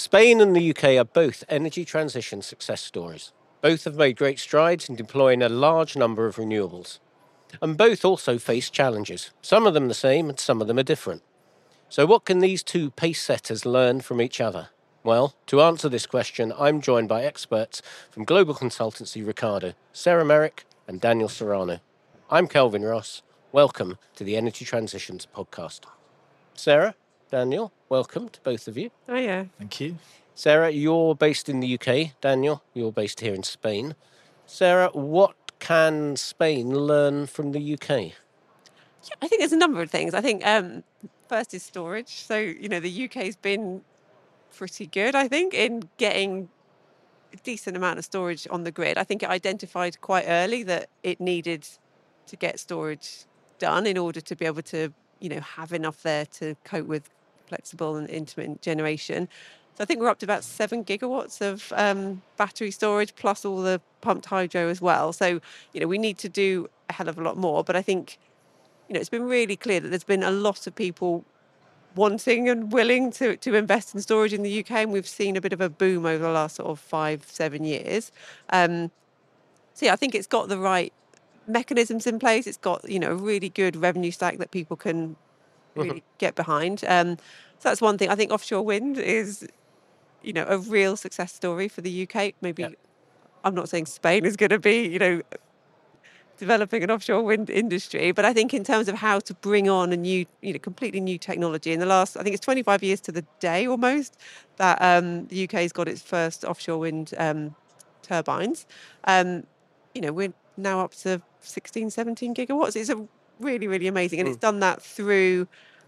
Spain and the UK are both energy transition success stories. Both have made great strides in deploying a large number of renewables. And both also face challenges, some of them the same and some of them are different. So, what can these two pace setters learn from each other? Well, to answer this question, I'm joined by experts from global consultancy Ricardo, Sarah Merrick, and Daniel Serrano. I'm Kelvin Ross. Welcome to the Energy Transitions podcast. Sarah, Daniel, welcome to both of you. Oh, yeah. Thank you. Sarah, you're based in the UK. Daniel, you're based here in Spain. Sarah, what can Spain learn from the UK? Yeah, I think there's a number of things. I think first is storage. So, the UK's been pretty good, I think, in getting a decent amount of storage on the grid. I think it identified quite early that it needed to get storage done in order to be able to, have enough there to cope with flexible and intermittent generation. So I think we're up to about 7 gigawatts of battery storage plus all the pumped hydro as well. So, we need to do a hell of a lot more. But I think, it's been really clear that there's been a lot of people wanting and willing to invest in storage in the UK. And we've seen a bit of a boom over the last sort of 5-7 years. So yeah, I think it's got the right mechanisms in place. It's got, a really good revenue stack that people can really get behind. So that's one thing. I think offshore wind is, a real success story for the UK. Maybe I'm not saying Spain is going to be, developing an offshore wind industry, but I think in terms of how to bring on a new, completely new technology in the last, I think it's 25 years to the day almost that the UK's got its first offshore wind turbines. We're now up to 16, 17 gigawatts. It's a really, really amazing. And it's done that through,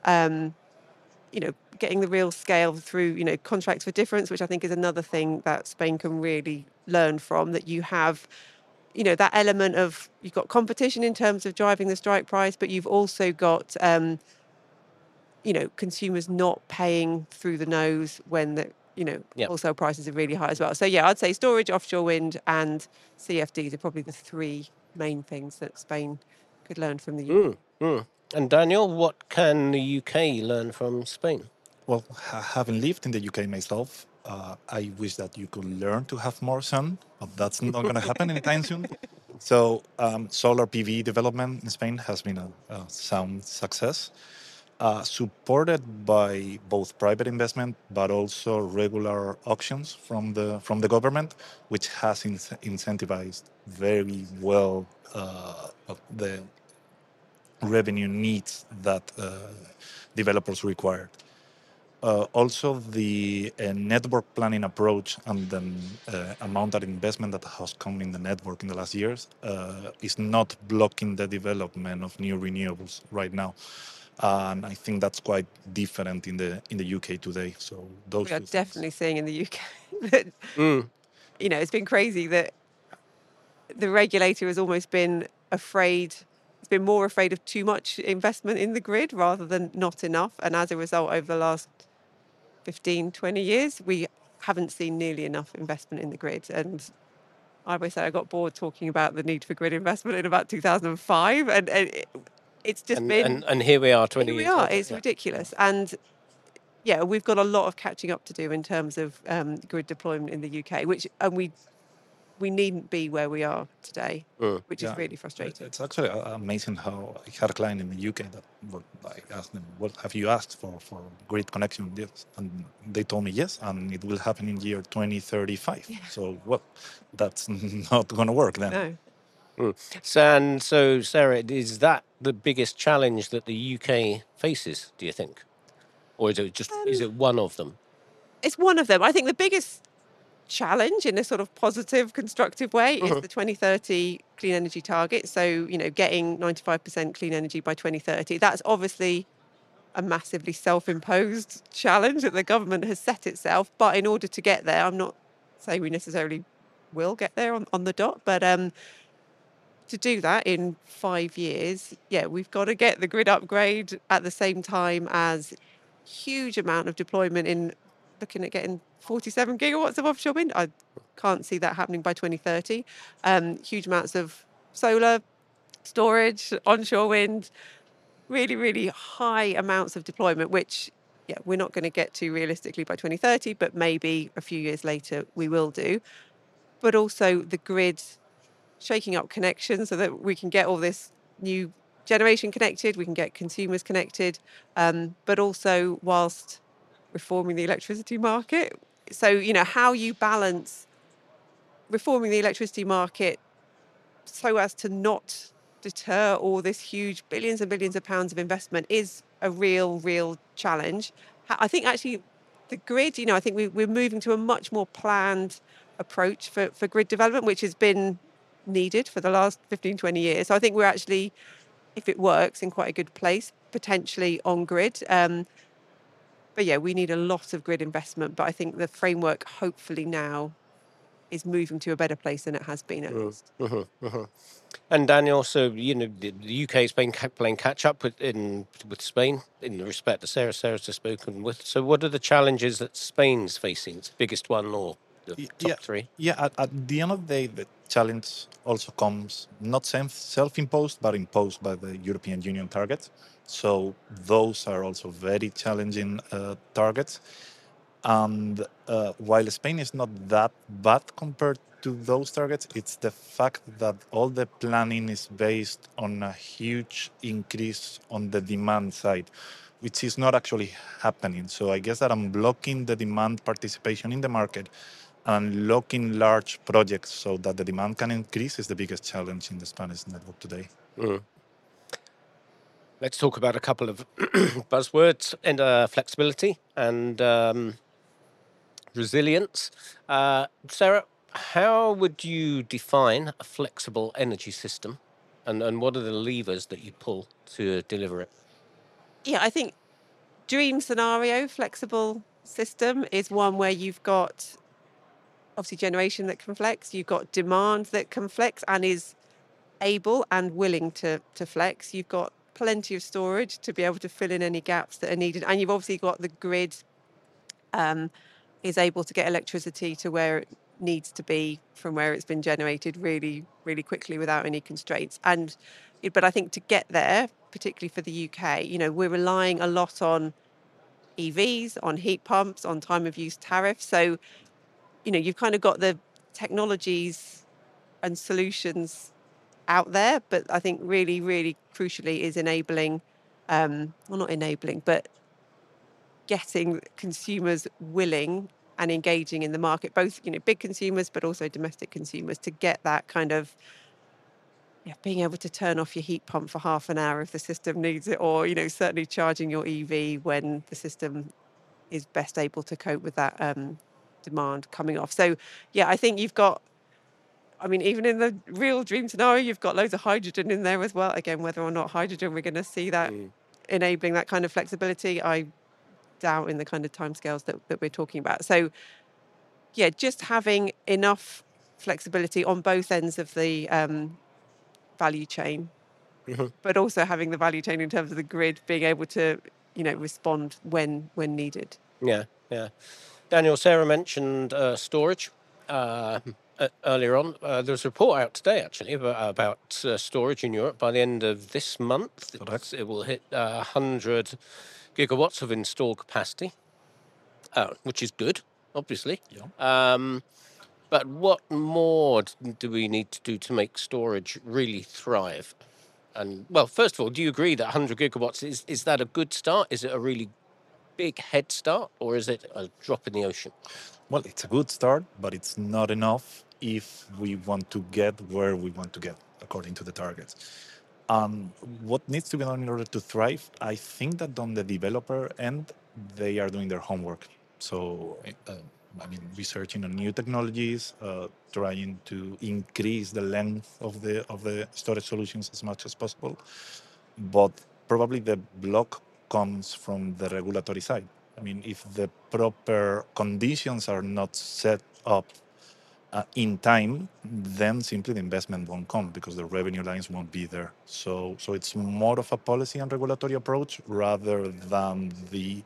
getting the real scale through, contracts for difference, which I think is another thing that Spain can really learn from, that you have, that element of, you've got competition in terms of driving the strike price, but you've also got, consumers not paying through the nose when the, wholesale prices are really high as well. So yeah, I'd say storage, offshore wind and CFDs are probably the three main things that Spain could learn from the UK. And Daniel, what can the UK learn from Spain? Well, having lived in the UK myself, I wish that you could learn to have more sun, but that's not going to happen anytime soon. So solar PV development in Spain has been a sound success, supported by both private investment but also regular auctions from the government, which has incentivized very well the revenue needs that developers required. Also, the network planning approach and the amount of investment that has come in the network in the last years is not blocking the development of new renewables right now. And I think that's quite different in the UK today. So those We are two things. definitely seeing in the UK that, it's been crazy that the regulator has almost been afraid. It's been more afraid of too much investment in the grid rather than not enough. And as a result, over the last 15, 20 years, we haven't seen nearly enough investment in the grid. And I always say I got bored talking about the need for grid investment in about 2005. And it's just been... And here we are 20 Here we years are. later. It's ridiculous. And yeah, we've got a lot of catching up to do in terms of grid deployment in the UK, we needn't be where we are today, which is really frustrating. It's actually amazing how I had a client in the UK that I asked them, what have you asked for grid connection? Yes. And they told me yes, and it will happen in year 2035. Yeah. So, that's not going to work then. No. So, Sarah, is that the biggest challenge that the UK faces, do you think? Or is it one of them? It's one of them. I think the biggest challenge in a sort of positive, constructive way is the 2030 clean energy target. So, getting 95% clean energy by 2030. That's obviously a massively self-imposed challenge that the government has set itself. But in order to get there, I'm not saying we necessarily will get there on the dot, but to do that in 5 years, we've got to get the grid upgrade at the same time as huge amount of deployment in looking at getting 47 gigawatts of offshore wind. I can't see that happening by 2030. Huge amounts of solar, storage, onshore wind, really, really high amounts of deployment, which yeah, we're not going to get to realistically by 2030, but maybe a few years later we will do. But also the grid shaking up connections so that we can get all this new generation connected, we can get consumers connected, but also whilst reforming the electricity market. So, you know, how you balance reforming the electricity market so as to not deter all this huge billions and billions of pounds of investment is a real challenge. I think actually the grid, you know, I think we're moving to a much more planned approach for grid development, which has been needed for the last 15, 20 years. So I think we're actually, if it works, in quite a good place, potentially on grid. But yeah, we need a lot of grid investment. But I think the framework hopefully now is moving to a better place than it has been at least. And Daniel, so you know the UK is playing catch up with Spain in the respect that Sarah's just spoken with. So what are the challenges that Spain's facing? It's the biggest one or the Yeah, top three? yeah. At the end of the day, the challenge also comes not self-imposed, but imposed by the European Union targets. So those are also very challenging targets. And while Spain is not that bad compared to those targets, it's the fact that all the planning is based on a huge increase on the demand side, which is not actually happening. So I guess that unblocking the demand participation in the market and unlocking large projects so that the demand can increase is the biggest challenge in the Spanish network today. Let's talk about a couple of buzzwords and flexibility and resilience. Sarah, how would you define a flexible energy system, and what are the levers that you pull to deliver it? Yeah, I think dream scenario flexible system is one where you've got obviously generation that can flex, you've got demand that can flex and is able and willing to flex. You've got plenty of storage to be able to fill in any gaps that are needed, and you've obviously got the grid is able to get electricity to where it needs to be from where it's been generated really quickly without any constraints. But I think to get there, particularly for the UK, you know, we're relying a lot on EVs, on heat pumps, on time of use tariffs. So, you know, you've kind of got the technologies and solutions out there, but I think really crucially is enabling, well, not enabling, but getting consumers willing and engaging in the market, both, you know, big consumers, but also domestic consumers, to get that kind of, yeah, being able to turn off your heat pump for half an hour if the system needs it, or, you know, certainly charging your EV when the system is best able to cope with that demand coming off. So, yeah, I think you've got, I mean, even in the real dream scenario, you've got loads of hydrogen in there as well. Again, whether or not hydrogen, we're going to see that enabling that kind of flexibility, I doubt in the kind of timescales that we're talking about. So, yeah, just having enough flexibility on both ends of the value chain, but also having the value chain in terms of the grid being able to, you know, respond when needed. Yeah. Daniel, Sarah mentioned storage earlier on. There's a report out today, actually, about storage in Europe. By the end of this month, it will hit 100 gigawatts of installed capacity, which is good, obviously. Yeah. But what more do we need to do to make storage really thrive? And, well, first of all, do you agree that 100 gigawatts, is that a good start? Is it a really big head start, or is it a drop in the ocean? Well, it's a good start, but it's not enough if we want to get where we want to get according to the targets. What needs to be done in order to thrive? I think that on the developer end, they are doing their homework. So, I mean, researching on new technologies, trying to increase the length of the storage solutions as much as possible. But probably the block comes from the regulatory side. I mean, if the proper conditions are not set up in time, then simply the investment won't come because the revenue lines won't be there. So it's more of a policy and regulatory approach rather than the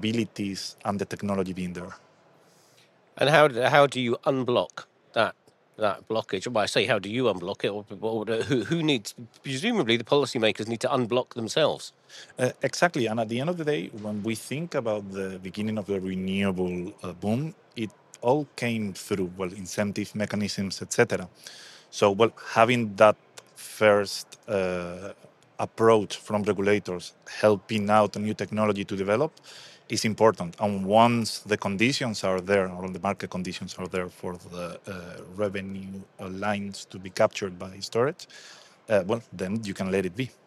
capabilities and the technology being there. And how do you unblock that that blockage? Well, I say, how do you unblock it? Or who needs? Presumably, the policymakers need to unblock themselves. Exactly. And at the end of the day, when we think about the beginning of the renewable boom, it all came through, well, incentive mechanisms, etc. So, well, having that first approach from regulators, helping out a new technology to develop, is important. And once the conditions are there, or the market conditions are there for the revenue lines to be captured by storage, well, then you can let it be.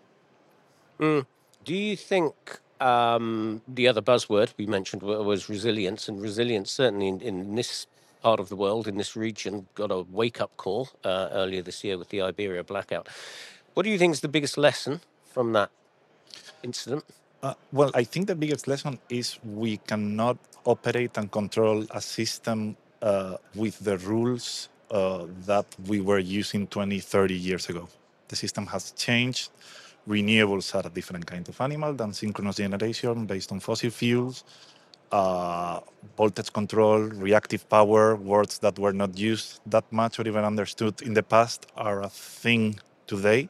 Do you think the other buzzword we mentioned was resilience, and resilience certainly in this part of the world, in this region, got a wake-up call earlier this year with the Iberia blackout. What do you think is the biggest lesson from that incident? Well, I think the biggest lesson is we cannot operate and control a system with the rules that we were using 20, 30 years ago. The system has changed. Renewables are a different kind of animal than synchronous generation based on fossil fuels. Voltage control, reactive power, words that were not used that much or even understood in the past are a thing today.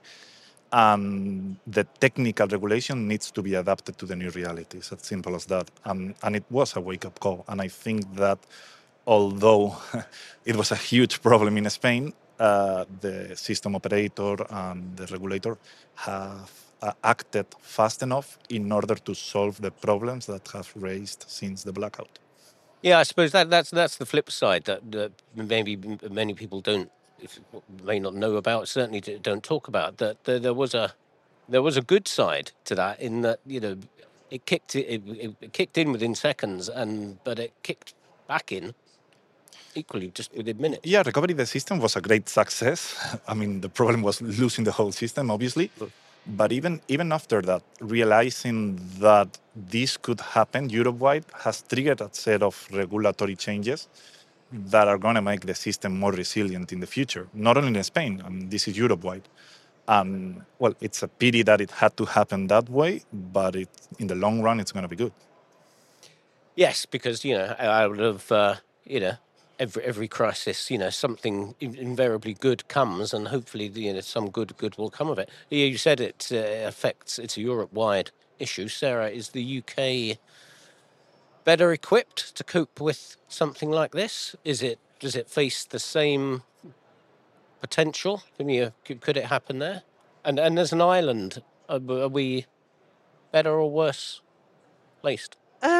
The technical regulation needs to be adapted to the new realities. As simple as that. And it was a wake-up call. And I think that although it was a huge problem in Spain, the system operator and the regulator have acted fast enough in order to solve the problems that have raised since the blackout. Yeah, I suppose that's the flip side that maybe many people may not know about, certainly don't talk about. That there was a good side to that, in that it kicked in within seconds, but it kicked back in equally just within minutes. Yeah, recovery of the system was a great success. I mean, the problem was losing the whole system, obviously. But even after that, realizing that this could happen Europe-wide has triggered a set of regulatory changes that are going to make the system more resilient in the future, not only in Spain. I mean, this is Europe-wide. Well, it's a pity that it had to happen that way, but in the long run, it's going to be good. Yes, because out of every crisis, something invariably good comes, and hopefully some good will come of it. You said it's a Europe-wide issue. Sarah, is the UK better equipped to cope with something like this? Does it face the same potential? Could it happen there? And as an island, are we better or worse placed?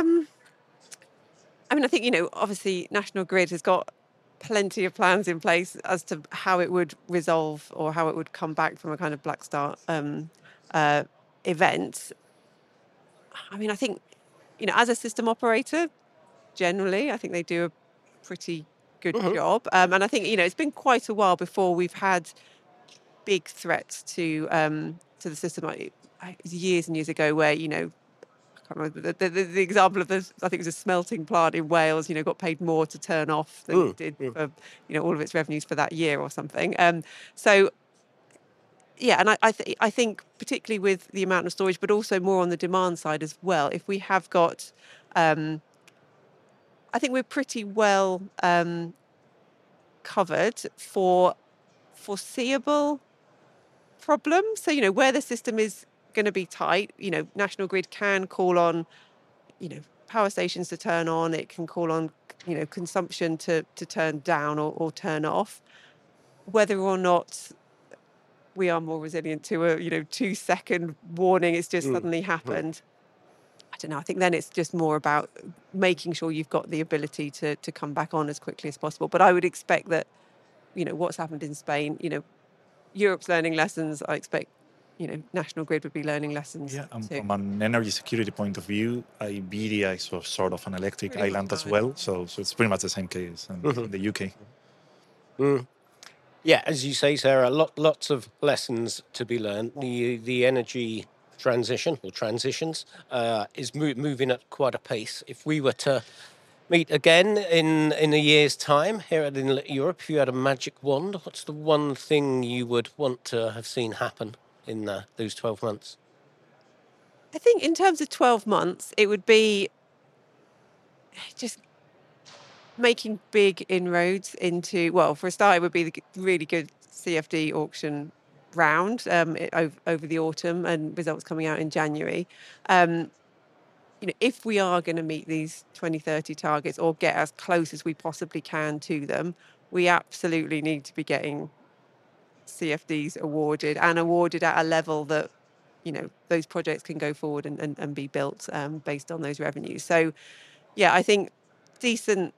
I mean, I think, obviously National Grid has got plenty of plans in place as to how it would resolve or how it would come back from a kind of black start event. I mean, I think, as a system operator, generally, I think they do a pretty good job. And I think, it's been quite a while before we've had big threats to the system. It was years and years ago where, I can't remember the example of this. I think it was a smelting plant in Wales. Got paid more to turn off than it did for all of its revenues for that year or something. So yeah, and I think particularly with the amount of storage, but also more on the demand side as well. If we have got, I think we're pretty well covered for foreseeable problems. So where the system is going to be tight, National Grid can call on, power stations to turn on. It can call on, consumption to turn down or turn off. Whether or not we are more resilient to a 2-second warning, it's just suddenly happened. I don't know. I think then it's just more about making sure you've got the ability to come back on as quickly as possible. But I would expect that, what's happened in Spain, Europe's learning lessons. I expect, National Grid would be learning lessons. Yeah, and too. from an energy security point of view, Iberia is sort of an electric island as well. So it's pretty much the same case in the UK. Yeah, as you say, Sarah, lots of lessons to be learned. The energy transition or transitions is moving at quite a pace. If we were to meet again in a year's time here in Europe, if you had a magic wand, what's the one thing you would want to have seen happen in those 12 months? I think in terms of 12 months, it would be just making big inroads into, well, for a start, it would be the really good CFD auction round over the autumn and results coming out in January. If we are going to meet these 2030 targets or get as close as we possibly can to them, we absolutely need to be getting CFDs awarded and awarded at a level that, those projects can go forward and be built based on those revenues. So, yeah, I think decent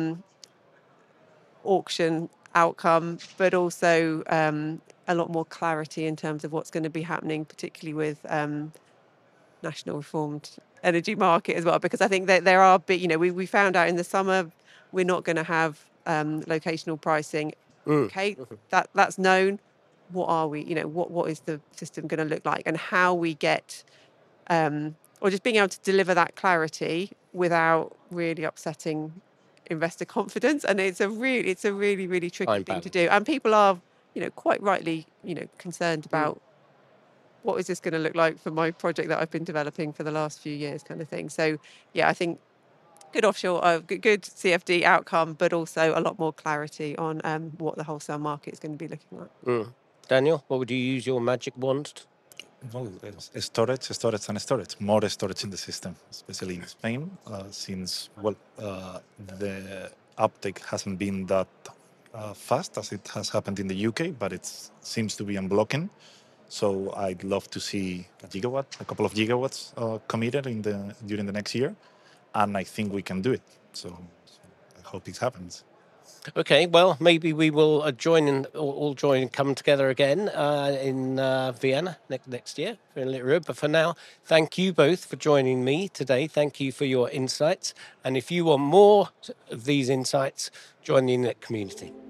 auction outcome, but also a lot more clarity in terms of what's going to be happening, particularly with National Reformed Energy Market as well, because I think that there are we found out in the summer we're not going to have locational pricing. Okay, that's known. What are we? What is the system going to look like, and how we get or just being able to deliver that clarity without really upsetting investor confidence. And it's a really, really tricky thing to do. And people are, quite rightly, concerned about what is this going to look like for my project that I've been developing for the last few years, kind of thing. So, yeah, I think good offshore, good CFD outcome, but also a lot more clarity on what the wholesale market is going to be looking like. Daniel, what would you use your magic wand? Well, storage, and storage. More storage in the system, especially in Spain, since the uptake hasn't been that fast as it has happened in the UK, but it seems to be unblocking. So I'd love to see a couple of gigawatts committed during the next year, and I think we can do it. So I hope it happens. Okay, well, maybe we will all join and come together again in Vienna next year for a little. But for now, thank you both for joining me today. Thank you for your insights. And if you want more of these insights, join the Innet community.